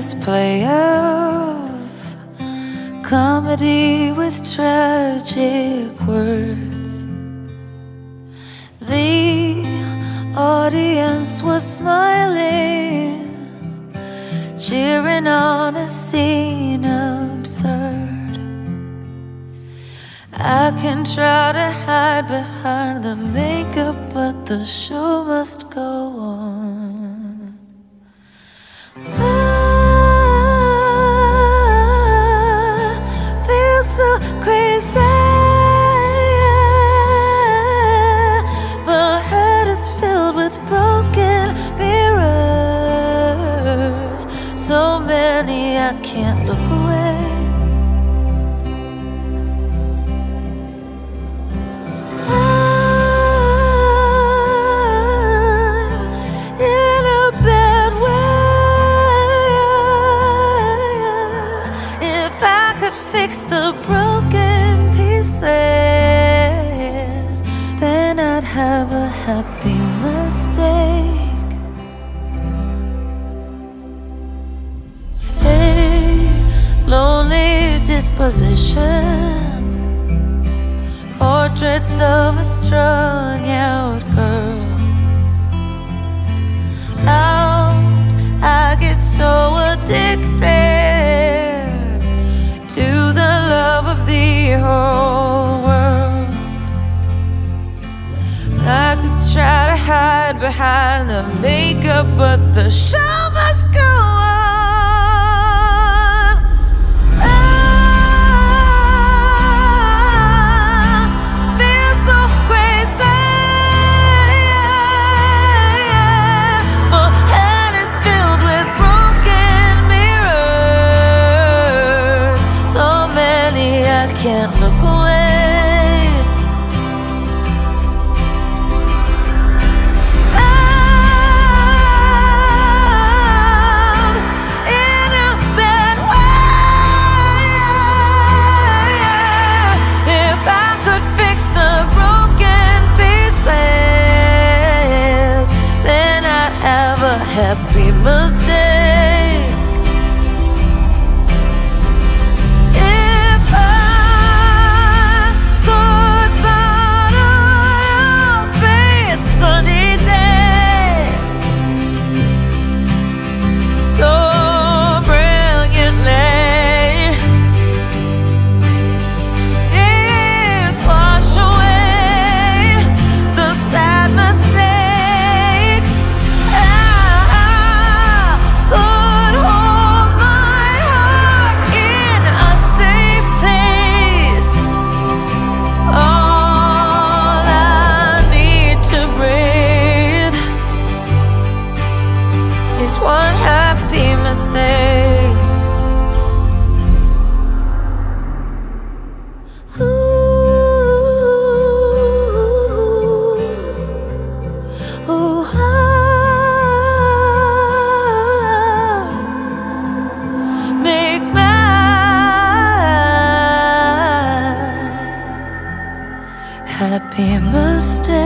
this play of comedy with tragic words. The audience was smiling, cheering on a scene absurd. I can try to hide behind the makeup, but the show must go on. I feel so crazy. My head is filled with broken mirrors, so many I can't look away. Fix the broken pieces, then I'd have a happy mistake. A lonely disposition, portraits of a strung-out girl. Out, I get so addicted to the love of the whole world. I could try to hide behind the makeup, but the show must go on. I feel so crazy. My head is filled with broken mirrors, so many I can't look away. I'm in a bad way. If I could fix the broken pieces, then I'd have a happy mistake. One happy mistake. Ooh, ooh, make my happy mistake.